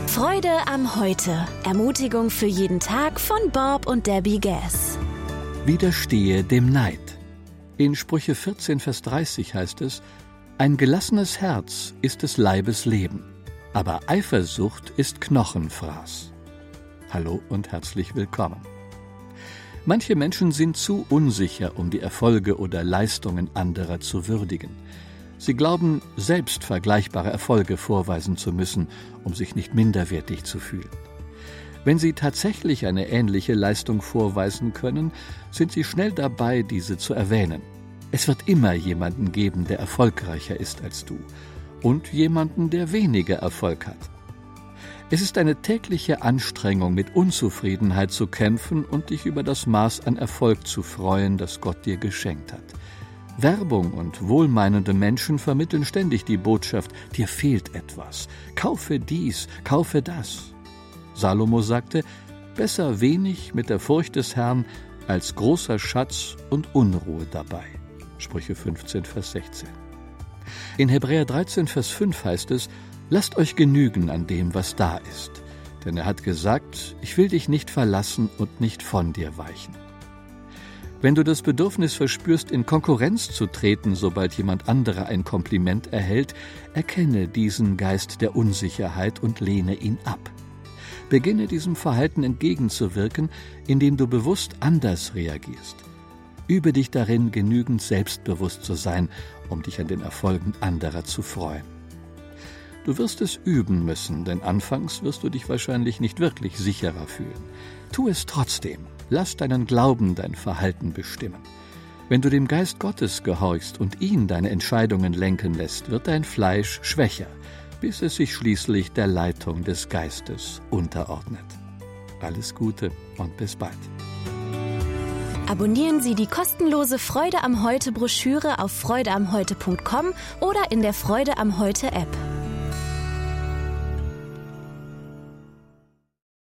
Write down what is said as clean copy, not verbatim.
Freude am Heute. Ermutigung für jeden Tag von Bob und Debbie Gass. Widerstehe dem Neid. In Sprüche 14, Vers 30 heißt es: Ein gelassenes Herz ist des Leibes Leben, aber Eifersucht ist Knochenfraß. Hallo und herzlich willkommen. Manche Menschen sind zu unsicher, um die Erfolge oder Leistungen anderer zu würdigen. Sie glauben, selbst vergleichbare Erfolge vorweisen zu müssen, um sich nicht minderwertig zu fühlen. Wenn sie tatsächlich eine ähnliche Leistung vorweisen können, sind sie schnell dabei, diese zu erwähnen. Es wird immer jemanden geben, der erfolgreicher ist als du, und jemanden, der weniger Erfolg hat. Es ist eine tägliche Anstrengung, mit Unzufriedenheit zu kämpfen und dich über das Maß an Erfolg zu freuen, das Gott dir geschenkt hat. Werbung und wohlmeinende Menschen vermitteln ständig die Botschaft: Dir fehlt etwas, kaufe dies, kaufe das. Salomo sagte: Besser wenig mit der Furcht des Herrn als großer Schatz und Unruhe dabei. Sprüche 15, Vers 16. In Hebräer 13, Vers 5 heißt es: Lasst euch genügen an dem, was da ist. Denn er hat gesagt: Ich will dich nicht verlassen und nicht von dir weichen. Wenn du das Bedürfnis verspürst, in Konkurrenz zu treten, sobald jemand anderer ein Kompliment erhält, erkenne diesen Geist der Unsicherheit und lehne ihn ab. Beginne diesem Verhalten entgegenzuwirken, indem du bewusst anders reagierst. Übe dich darin, genügend selbstbewusst zu sein, um dich an den Erfolgen anderer zu freuen. Du wirst es üben müssen, denn anfangs wirst du dich wahrscheinlich nicht wirklich sicherer fühlen. Tu es trotzdem. Lass deinen Glauben dein Verhalten bestimmen. Wenn du dem Geist Gottes gehorchst und ihn deine Entscheidungen lenken lässt, wird dein Fleisch schwächer, bis es sich schließlich der Leitung des Geistes unterordnet. Alles Gute und bis bald. Abonnieren Sie die kostenlose Freude am Heute Broschüre auf freudeamheute.com oder in der Freude am Heute App.